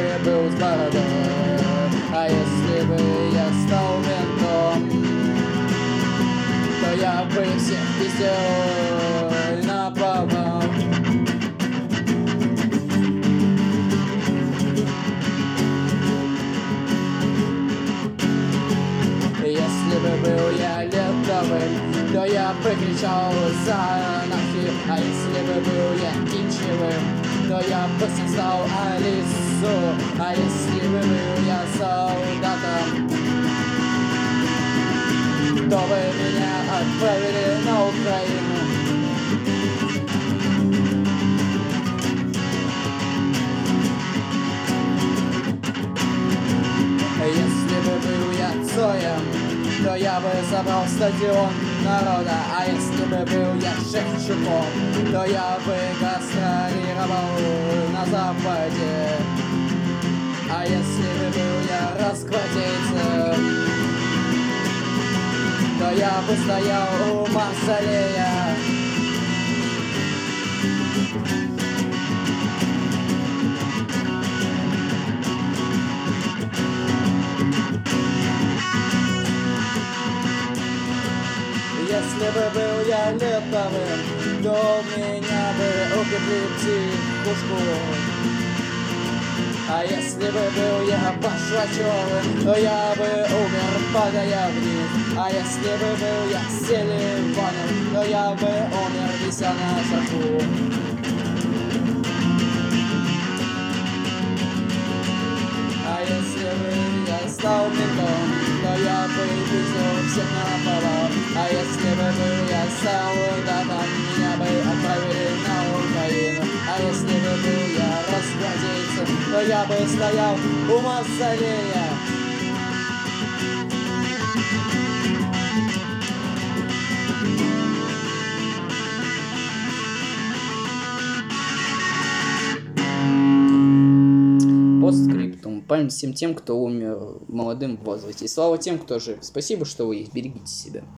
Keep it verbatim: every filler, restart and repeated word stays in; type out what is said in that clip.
бы был с бородой, а если бы я стал ментом, то я бы всех пиздел напалмом. Если бы был я летовым, то я бы кричал за анархию. А если бы был я кичевым, то я бы создал Алису. А если бы был я солдатом, то бы меня отправили на Украину. Если бы был я Цоем, то я бы забрал стадион народа. А если бы был я Шевчуком, то я бы гастролировал на Западе. А если бы был я расквадейцем, то я бы стоял у мавзолея. Если бы был я летовым, то меня бы укрепли в психушку. А если бы был я Башлачевым, то я бы умер, падая вниз. А если бы был я Селиваном, то я бы умер, вися на шафу. А если бы я стал ментом, то я бы пиздил всех наповал. А если бы был я солдатом, меня бы отправили на Украину. А если бы был я расквадейцем, то я бы стоял у мавзолея. Постскриптум. Память всем тем, кто умер в молодом возрасте. И слава тем, кто жив. Спасибо, что вы есть. Берегите себя.